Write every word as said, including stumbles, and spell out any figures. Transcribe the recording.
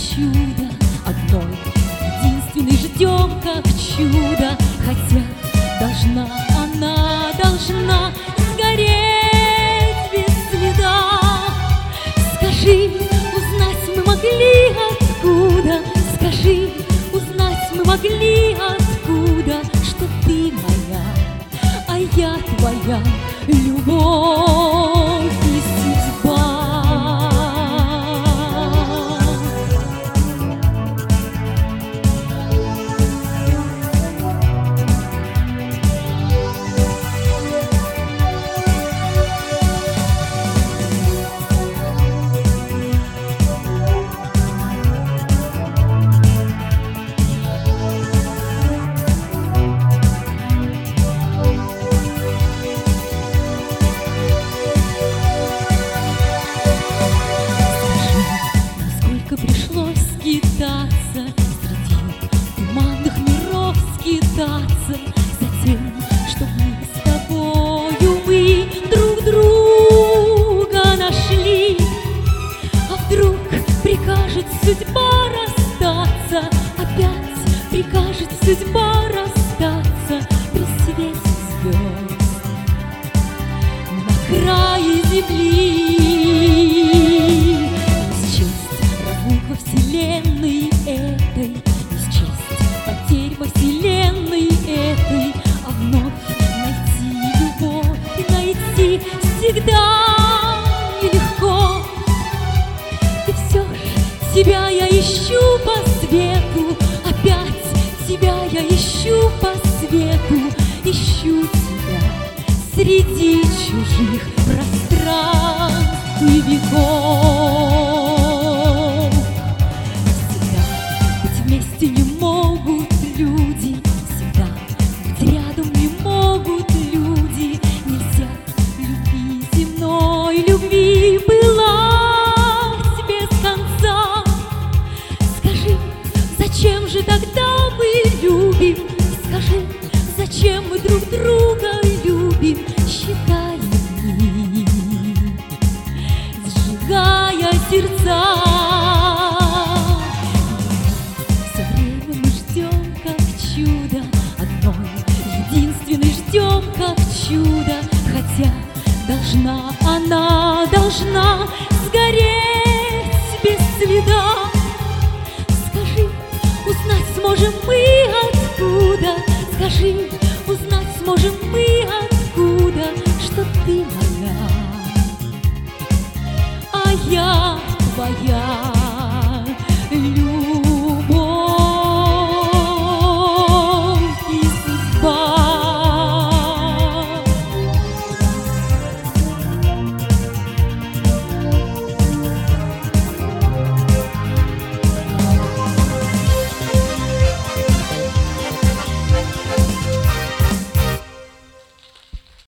чудо, одной единственной ждем, как чудо. Хотя должна она, должна сгореть без следа. Скажи, узнать мы могли откуда, скажи, узнать мы могли откуда, что ты моя, а я твоя любовь и судьба. Пришлось скитаться среди туманных миров, скитаться за тем, чтоб мы с тобою мы друг друга нашли. А вдруг прикажет судьба расстаться, опять прикажет судьба расстаться при свете звезд на крае земли. Во вселенной этой не счесть потерь во вселенной этой, а вновь найти любовь и найти всегда нелегко. И все ж тебя я ищу по свету, опять тебя я ищу по свету, ищу тебя среди чужих пространств и веков. Вместе не могут люди, всегда быть рядом не могут люди. Нельзя любви земной, любви была без конца. Скажи, зачем же тогда мы любим? Скажи, зачем мы друг друга любим? Считая дни, сжигая сердца. Ждем, как чудо, хотя должна она, должна сгореть без следа. Скажи, узнать сможем мы откуда, скажи, узнать сможем мы откуда, что ты моя, а я твоя.